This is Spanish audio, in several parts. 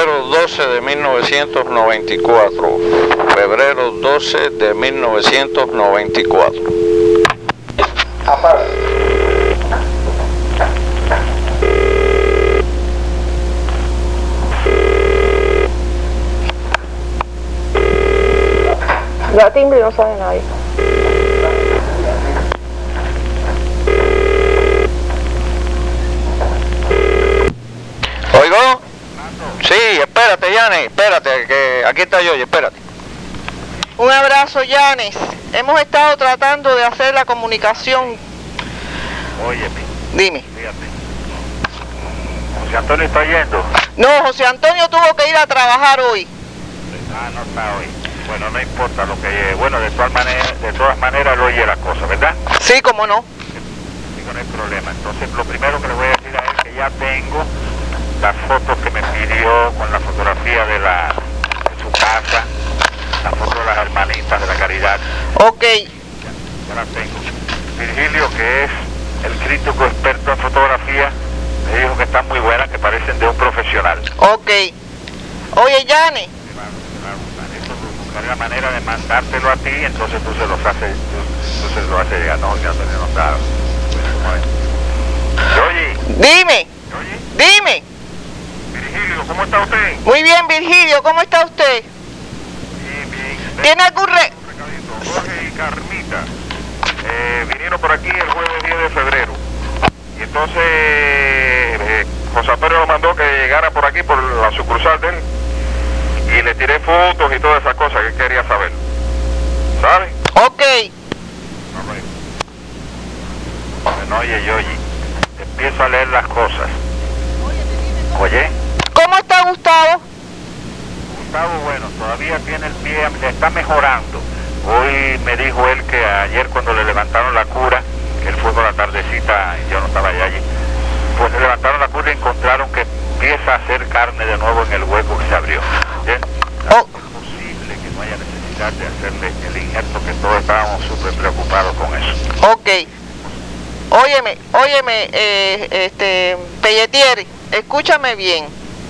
Febrero 12 de 1994. Febrero 12 de 1994. Apaga. Da timbre y no sabe nadie. ¿Oigo? Sí, espérate, Yanes, espérate, que aquí está yo, espérate. Un abrazo, Yanes. Hemos estado tratando de hacer la comunicación. Óyeme, Dime. fíjate. José Antonio está yendo. No, José Antonio tuvo que ir a trabajar hoy. Ah, no está hoy. Bueno, no importa lo que... Bueno, de todas maneras lo oye la cosa, ¿verdad? Sí, cómo no. Sí, no hay problema. Entonces, lo primero que le voy a decir a él es que ya tengo las fotos que me pidió con la fotografía de su casa, la foto de las hermanitas de la caridad. Ok. Ya las tengo. Virgilio, que es el crítico experto en fotografía, me dijo que están muy buenas, que parecen de un profesional. Ok. Oye, Yanes. Buscaré la manera de mandártelo a ti, entonces tú se lo haces llegar. No, ya no está. Oye. Dime. Oye. Dime. Virgilio, ¿cómo está usted? Muy bien, Virgilio. ¿Cómo está usted? Bien, bien. ¿Tiene algún recadito? Jorge y Carmita vinieron por aquí el jueves 10 de febrero. Y entonces José Antonio lo mandó que llegara por aquí, por la sucursal de él. Y le tiré fotos y todas esas cosas que quería saber. ¿Sabe? Ok. Bueno, oye, empiezo a leer las cosas. Oye. ¿Cómo está Gustavo? Gustavo, bueno, todavía tiene el pie, le está mejorando. Hoy me dijo él que ayer cuando le levantaron la cura, que él fue por la tardecita y yo no estaba allí, pues le levantaron la cura y encontraron que empieza a hacer carne de nuevo en el hueco que se abrió. ¿Bien? Oh. Es posible que no haya necesidad de hacerle el injerto, que todos estábamos súper preocupados con eso. Ok. Óyeme, Pelletier, escúchame bien.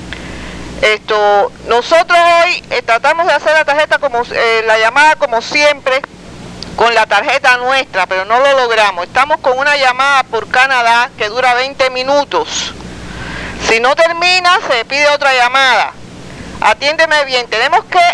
Nosotros hoy tratamos de hacer la tarjeta la llamada como siempre, con la tarjeta nuestra, pero no lo logramos. Estamos con una llamada por Canadá que dura 20 minutos. Si no termina, se pide otra llamada. Atiéndeme bien, tenemos que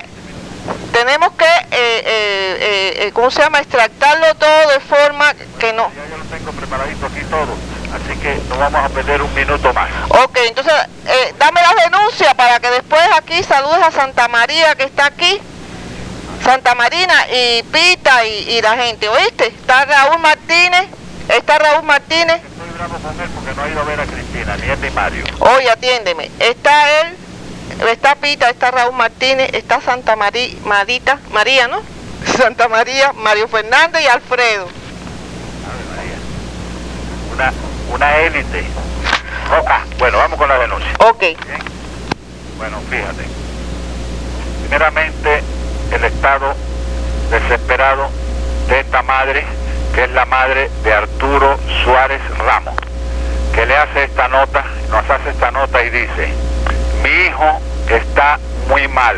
¿cómo se llama? Extractarlo todo de forma que no... Ya yo lo tengo preparadito aquí todo, así que no vamos a perder un minuto más. Ok, entonces dame las denuncias para que después aquí saludes a Santa María que está aquí, Santa Marina y Pita y la gente, ¿oíste? Está Raúl Martínez. Estoy bravo con él porque no ha ido a ver a Cristina, ni él ni Mario. Oye, atiéndeme, está él, está Pita, está Raúl Martínez, está Santa María, ¿no? Santa María, Mario Fernández y Alfredo. Una élite. Bueno, vamos con la denuncia. Ok. ¿Bien? Bueno, fíjate. Primeramente, el estado desesperado de esta madre, que es la madre de Arturo Suárez Ramos, que le hace esta nota, nos hace esta nota y dice: mi hijo está muy mal.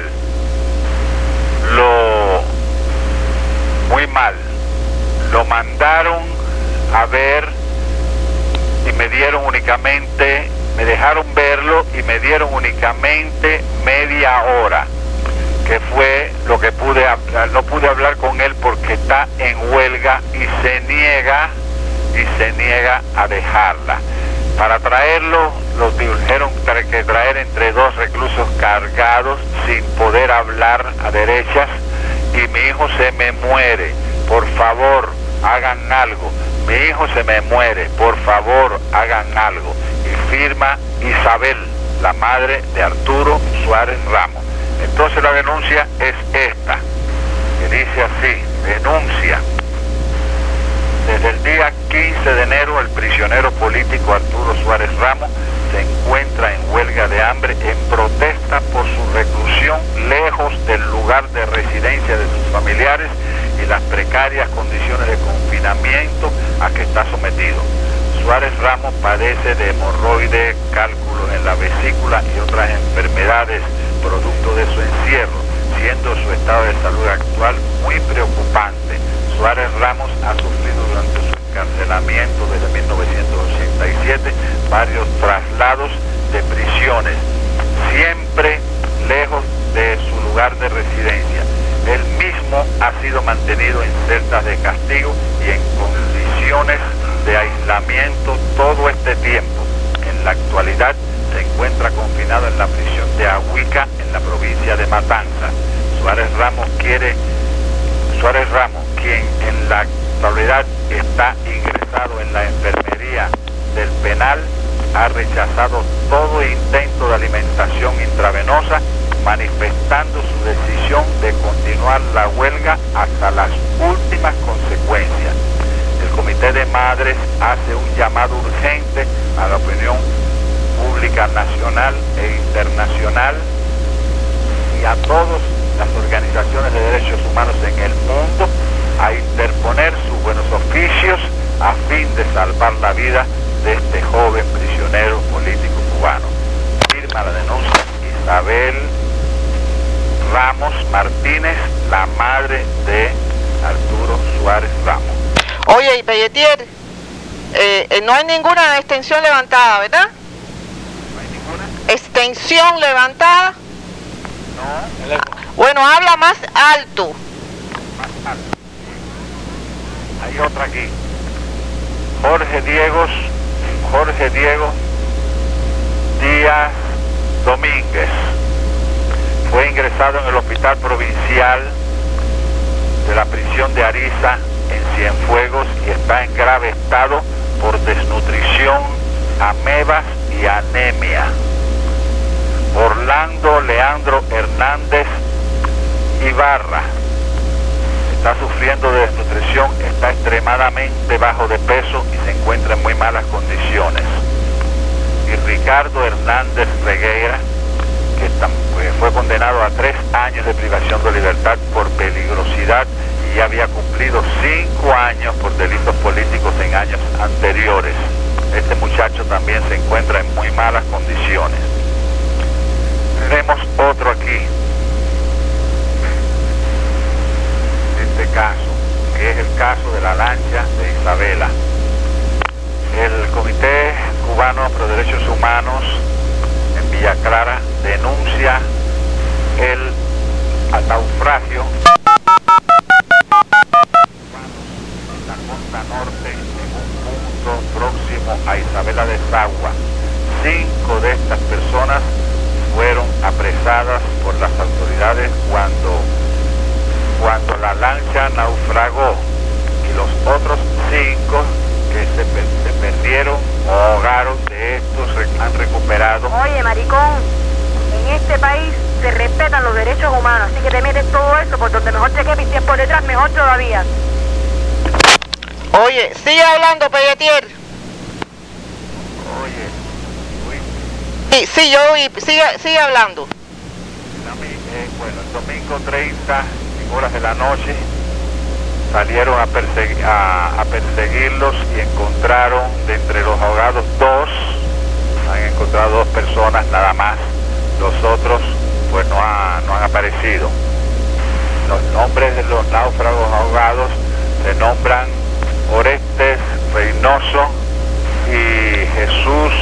Muy mal. Lo mandaron a ver y me dejaron verlo y me dieron únicamente media hora, que fue lo que pude hablar. No pude hablar con él porque está en huelga y se niega a dejarla. Para traerlo, lo dijeron que traer entre 2 reclusos cargados sin poder hablar a derechas, y mi hijo se me muere, por favor, hagan algo. Mi hijo se me muere, por favor, hagan algo. Y firma Isabel, la madre de Arturo Suárez Ramos. Entonces la denuncia es esta, que dice así: denuncia. Desde el día 15 de enero, el prisionero político Arturo Suárez Ramos se encuentra en huelga de hambre en protesta por su reclusión lejos del lugar de residencia de sus familiares y las precarias condiciones de confinamiento a que está sometido. Suárez Ramos padece de hemorroides, cálculos en la vesícula y otras enfermedades producto de su encierro, siendo su estado de salud actual muy preocupante. Suárez Ramos ha sufrido durante su encarcelamiento desde 1987 varios traslados de prisiones, siempre lejos de su lugar de residencia. Él mismo ha sido mantenido en celdas de castigo y en condiciones de aislamiento todo este tiempo. En la actualidad se encuentra confinado en la prisión de Ahuica, en la provincia de Matanzas. Suárez Ramos, quien en la actualidad está ingresado en la enfermería del penal, ha rechazado todo intento de alimentación intravenosa, manifestando su decisión de continuar la huelga hasta las últimas consecuencias. El Comité de Madres hace un llamado urgente a la opinión pública nacional e internacional y a todas las organizaciones de derechos humanos en el mundo a interponer sus buenos oficios a fin de salvar la vida de este joven prisionero político cubano. Firma la denuncia Isabel Ramos Martínez, la madre de Arturo Suárez Ramos. Oye, y Pelletier, no hay ninguna extensión levantada, ¿verdad? ¿No hay ninguna? ¿Extensión levantada? No. Bueno, habla más alto. Más alto. Hay otra aquí. Jorge Diego Díaz Domínguez fue ingresado en el hospital provincial de la prisión de Ariza en Cienfuegos y está en grave estado por desnutrición, amebas y anemia. Orlando Leandro Hernández Ibarra está sufriendo de desnutrición, está extremadamente bajo de peso y se encuentra en muy malas condiciones. Y Ricardo Hernández Reguera, que fue condenado a 3 años de privación de libertad por peligrosidad y ya había cumplido 5 años por delitos políticos en años anteriores. Este muchacho también se encuentra en muy malas condiciones. Tenemos otro aquí, este caso, que es el caso de la lancha de Isabela. El Comité Cubano por Derechos Humanos en Villa Clara denuncia el naufragio en la costa norte en un punto próximo a Isabela de Sagua. 5 de estas personas fueron apresadas por las autoridades cuando la lancha naufragó, y los otros 5 que se perdieron o ahogaron de estos han recuperado. Oye, maricón, en este país se respetan los derechos humanos, así que te metes todo eso por donde mejor te quedes y por detrás mejor todavía. Oye, sigue hablando, Pelletier. Oye, Sí, yo oí, sigue hablando. Bueno, el domingo 30, en horas de la noche, salieron a perseguirlos y encontraron de entre los ahogados 2, han encontrado 2 personas nada más. Los otros pues no han aparecido. Los nombres de los náufragos ahogados se nombran Orestes Reynoso y Jesús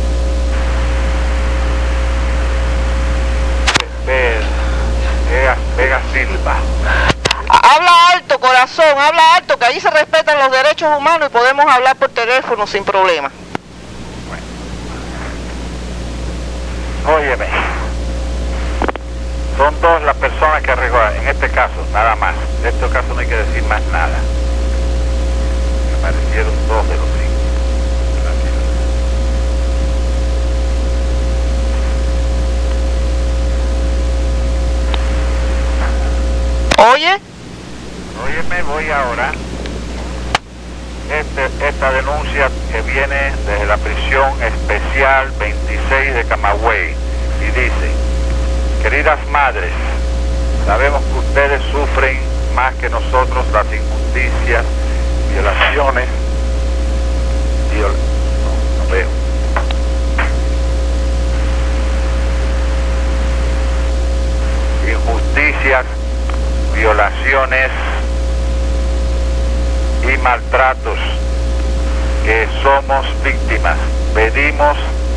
Vega Silva. Habla alto, corazón, habla alto, que ahí se respetan los derechos humanos y podemos hablar por teléfono sin problema. Óyeme, son 2 las personas que arreglaron, en este caso, nada más. En este caso no hay que decir más nada. Me parecieron 2 de los 5. Oye. Óyeme, voy ahora. Esta denuncia que viene desde la prisión especial 26 de Camagüey y dice: queridas madres, sabemos que ustedes sufren más que nosotros las injusticias, violaciones no veo. Injusticias, violaciones y maltratos que somos víctimas. Pedimos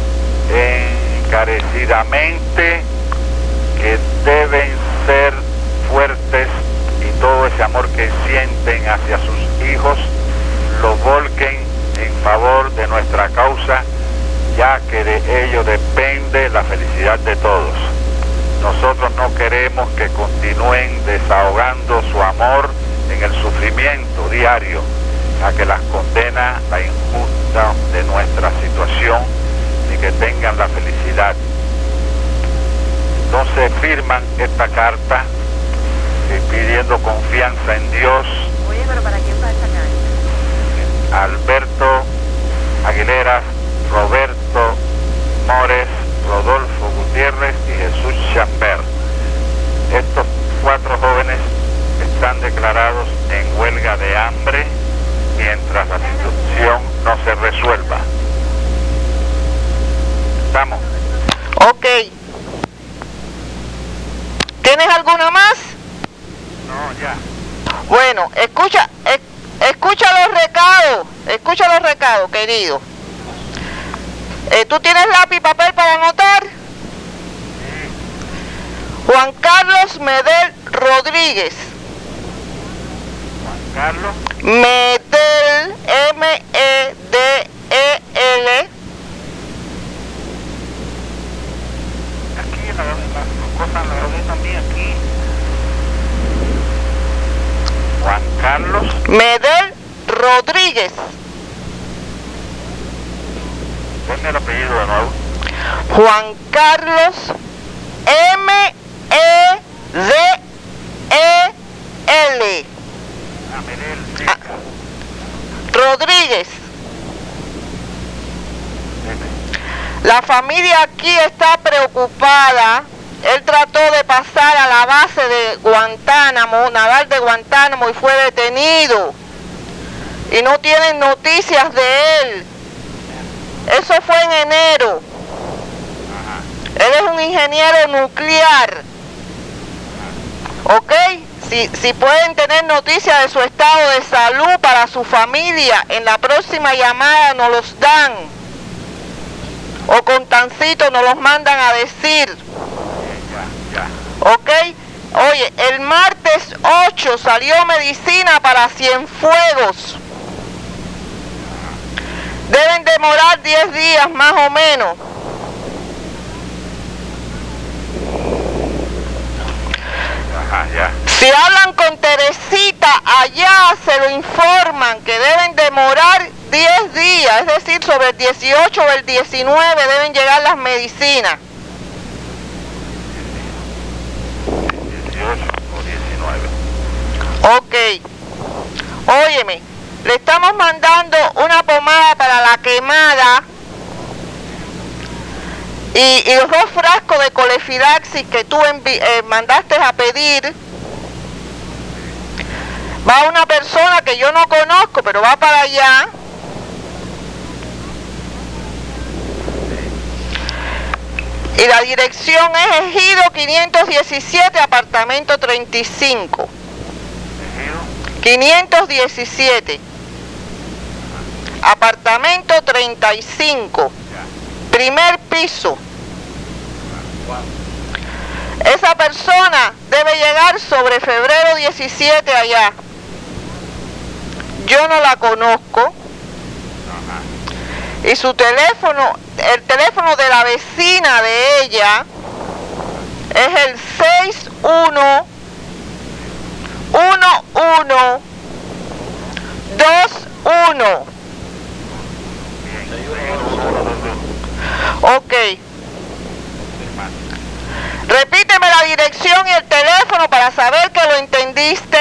encarecidamente que deben ser fuertes y todo ese amor que sienten hacia sus hijos lo volquen en favor de nuestra causa, ya que de ello depende la felicidad de todos. Nosotros no queremos que continúen desahogando su amor en el sufrimiento diario, a que las condena la injusta de nuestra situación, ni que tengan la felicidad. Entonces firman esta carta pidiendo confianza en Dios. Oye, pero ¿para quién va esta carta? Alberto Aguilera, Roberto Mores, Rodolfo Gutiérrez y Jesús Chambert. Estos 4 jóvenes están declarados en huelga de hambre mientras la situación no se resuelva. ¿Estamos? Ok. ¿Tienes alguna más? No, ya. Bueno, escucha los recados, querido. ¿Tú tienes lápiz y papel para anotar? Juan Carlos Medel Rodríguez. Juan Carlos Medel, M-E-D-E-L. aquí las cosas las doy también aquí. Juan Carlos Medel Rodríguez. Ponme el apellido de nuevo. Juan Carlos M-E-D-E-L. Medel, sí. Rodríguez. La familia aquí está preocupada. Él trató de pasar a la base de Guantánamo, naval de Guantánamo, y fue detenido. Y no tienen noticias de él. Eso fue en enero. Él es un ingeniero nuclear. ¿Ok? Si pueden tener noticias de su estado de salud para su familia, en la próxima llamada nos los dan. O con tancito nos los mandan a decir. ¿Ok? Oye, el martes 8 salió medicina para Cienfuegos. Deben demorar 10 días más o menos. Ajá, ya. Si hablan con Teresita, allá se lo informan que deben demorar 10 días, es decir, sobre el 18 o el 19 deben llegar las medicinas. 18 o 19. Ok. Óyeme, le estamos mandando una pomada para la quemada y los 2 frascos de Colefidaxis que tú mandaste a pedir. Va una persona que yo no conozco, pero va para allá. Y la dirección es Ejido 517, apartamento 35. 517. Apartamento 35. Primer piso. Esa persona debe llegar sobre febrero 17 allá. Yo no la conozco. Y su teléfono, el teléfono de la vecina de ella es el 611121. Ok. Repíteme la dirección y el teléfono para saber que lo entendiste.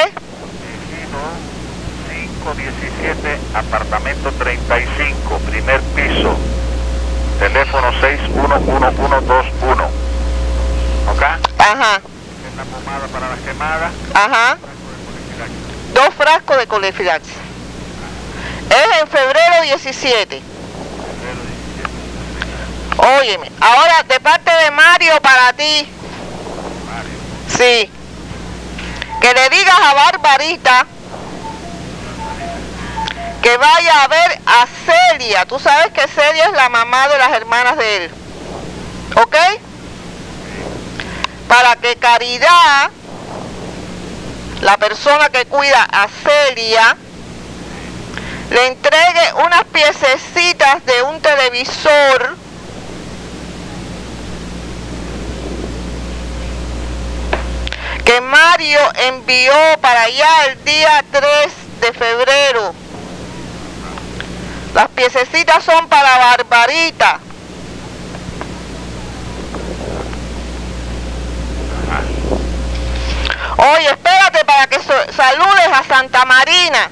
517, apartamento 35, primer piso, teléfono 611121. ¿Ok? Ajá. Es la pomada para la quemada. Ajá. 2 frascos de Colefidaxis. Es en febrero 17. Óyeme, ahora de parte de Mario para ti. Sí. Que le digas a Barbarita que vaya a ver a Celia. Tú sabes que Celia es la mamá de las hermanas de él. ¿Ok? Para que Caridad, la persona que cuida a Celia, le entregue unas piececitas de un televisor que Mario envió para allá el día 3 de febrero. Las piececitas son para Barbarita. Oye, espérate para que saludes a Santa Marina.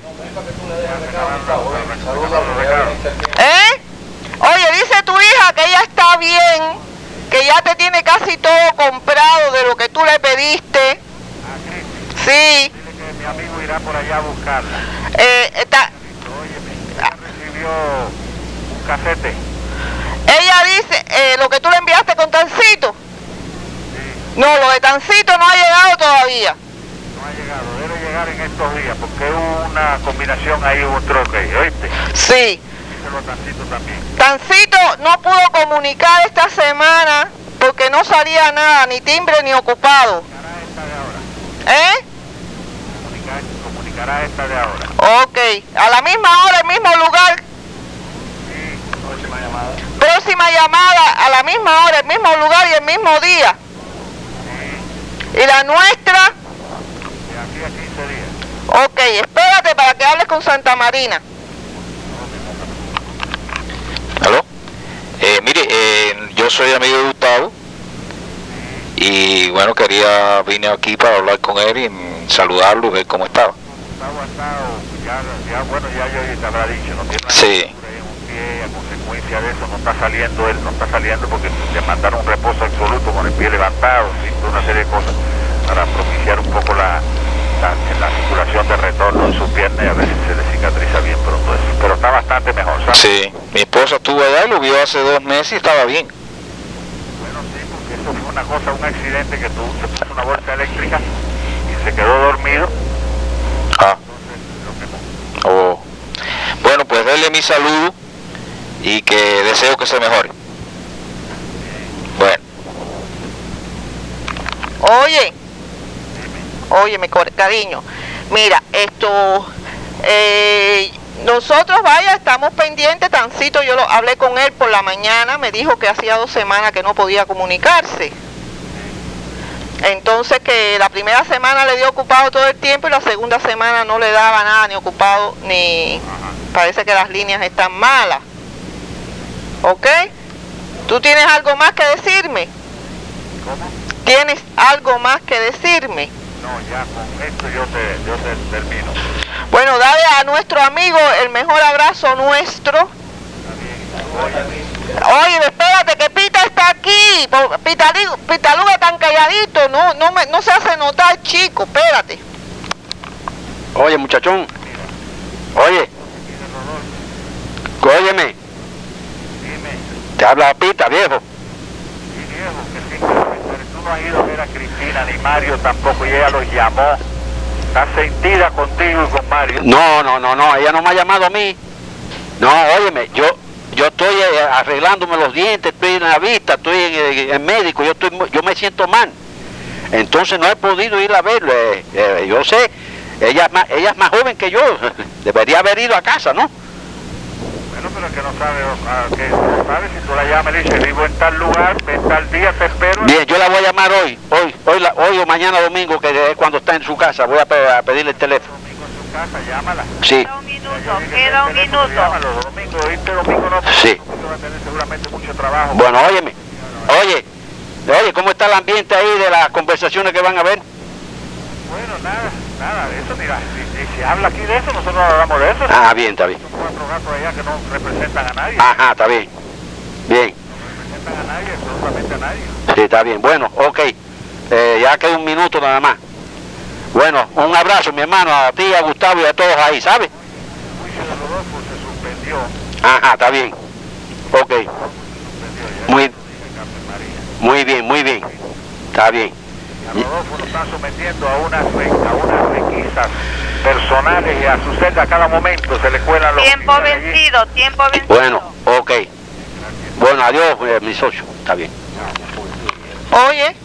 ¿Eh? Oye, dice tu hija que ella está bien, que ya te tiene casi todo comprado de lo que tú le pediste. Sí. Dile que mi amigo irá por allá a buscarla. Recibió un casete. Ella dice, lo que tú le enviaste con Tancito. No, lo de Tancito no ha llegado todavía. No ha llegado, debe llegar en estos días, porque hubo una combinación ahí, hubo un troque, ¿oíste? Sí. Díselo a Tancito también. Tancito no pudo comunicar esta semana porque no salía nada, ni timbre ni ocupado. Comunicará esta de ahora. ¿Eh? Comunicará esta de ahora. Ok, a la misma hora, el mismo lugar. Sí, próxima llamada. Próxima llamada, a la misma hora, el mismo lugar y el mismo día. ¿Y la nuestra? De aquí a 15 días. Ok, espérate para que hables con Santa Marina. ¿Aló? Mire, yo soy amigo de Gustavo y bueno, vine aquí para hablar con él y saludarlo y ver cómo estaba. Gustavo ha estado, bueno, ya yo te habrá dicho, no tiene Sí. un pie, a consecuencia de eso no está saliendo, él no está saliendo porque le mandaron un reposo absoluto con el pie levantado, ¿sí? Una serie de cosas para propiciar un poco la circulación de retorno en su pierna y a ver si se le cicatriza bien pronto eso. Pero está bastante mejor, ¿sabes? Sí, mi esposa estuvo allá y lo vio hace 2 meses y estaba bien. Bueno, sí, porque eso fue una cosa, un accidente que tuvo, se puso una bolsa eléctrica y se quedó dormido. Ah. Entonces, lo que Oh. Bueno, pues denle mi saludo y que deseo que se mejore. Bueno. Oye, mi cariño, mira, nosotros, vaya, estamos pendientes. Tancito, yo lo hablé con él por la mañana, me dijo que hacía 2 semanas que no podía comunicarse. Entonces que la primera semana le dio ocupado todo el tiempo y la segunda semana no le daba nada, ni ocupado, ni... Parece que las líneas están malas. ¿Ok? ¿Tú tienes algo más que decirme? ¿Cómo? ¿Tienes algo más que decirme? No, ya con esto yo te termino. Bueno, dale a nuestro amigo el mejor abrazo nuestro. Oye, espérate que Pita está aquí. Pitaluga tan calladito, no se hace notar, chico, espérate. Oye, muchachón. Oye. Óyeme. Dime, Te habla Pita, viejo. y viejo, que sí, pero tú no has ido a ver a Cristina ni Mario tampoco y ella los llamó. Está sentida contigo y con Mario. No, ella no me ha llamado a mí. No, óyeme, yo estoy arreglándome los dientes, estoy en la vista, estoy en médico, yo me siento mal. Entonces no he podido ir a verlo. Yo sé, ella es más joven que yo, debería haber ido a casa, ¿no? Bueno, pero es que no sabe, que no sabe si tú la llamas y le dices, vivo en tal lugar, en tal día, te espero. Bien, yo la voy a llamar hoy o mañana domingo, que es cuando está en su casa, voy a pedirle el teléfono. Domingo en su casa, llámala. Sí. Queda un minuto. Llámalo, domingo no, Sí. domingo va a tener seguramente mucho trabajo. Bueno, óyeme, oye, ¿cómo está el ambiente ahí de las conversaciones que van a haber? Bueno, nada de eso, mira, si se habla aquí de eso, nosotros no hablamos de eso. Ah, bien, está bien. Son 4 gatos allá que no representan a nadie. Ajá, está bien. Bien, No representan a nadie, absolutamente a nadie. sí, está bien. Bueno, ok, ya queda un minuto nada más. Bueno, un abrazo, mi hermano, a ti, a Gustavo y a todos ahí, ¿sabes? El juicio de Rodolfo se Ajá, está bien. Ok. Muy bien. Está bien. A Rodolfo lo están sometiendo a unas requisas personales y a su celda a cada momento se le cuelan los... Tiempo vencido. Bueno, ok. Bueno, adiós, mi socio. Está bien. Oye,